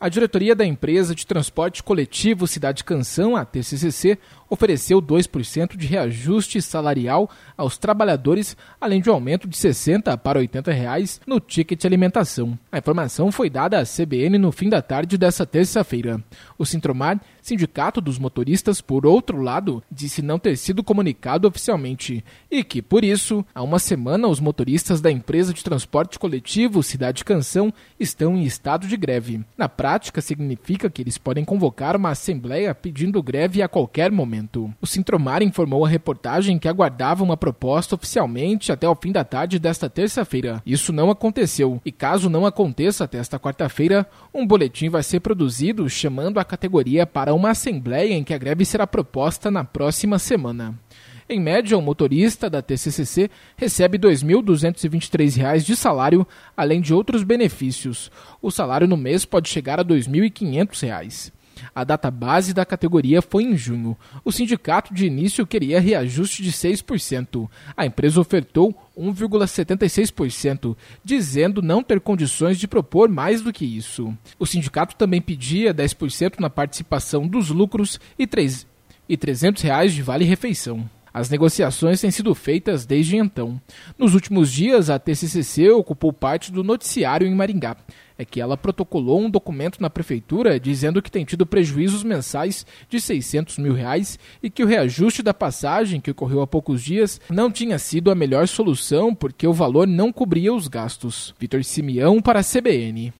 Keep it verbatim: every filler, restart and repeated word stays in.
A diretoria da empresa de transporte coletivo Cidade Canção, a T C C C, ofereceu dois por cento de reajuste salarial aos trabalhadores, além de um aumento de sessenta para oitenta reais no ticket alimentação. A informação foi dada à C B N no fim da tarde desta terça-feira. O Sintromar, sindicato dos motoristas, por outro lado, disse não ter sido comunicado oficialmente e que, por isso, há uma semana os motoristas da empresa de transporte coletivo Cidade Canção estão em estado de greve. Na prática, significa que eles podem convocar uma assembleia pedindo greve a qualquer momento. O Sintromar informou à reportagem que aguardava uma proposta oficialmente até o fim da tarde desta terça-feira. Isso não aconteceu e, caso não aconteça até esta quarta-feira, um boletim vai ser produzido chamando a categoria para uma assembleia em que a greve será proposta na próxima semana. Em média, o motorista da T C C C recebe dois mil duzentos e vinte e três reais de salário, além de outros benefícios. O salário no mês pode chegar a dois mil e quinhentos reais. A data base da categoria foi em junho. O sindicato de início queria reajuste de seis por cento. A empresa ofertou um vírgula setenta e seis por cento, dizendo não ter condições de propor mais do que isso. O sindicato também pedia dez por cento na participação dos lucros e trezentos reais de vale-refeição. As negociações têm sido feitas desde então. Nos últimos dias, a T C C C ocupou parte do noticiário em Maringá. É que ela protocolou um documento na prefeitura dizendo que tem tido prejuízos mensais de seiscentos mil reais e que o reajuste da passagem, que ocorreu há poucos dias, não tinha sido a melhor solução porque o valor não cobria os gastos. Vitor Simeão para a C B N.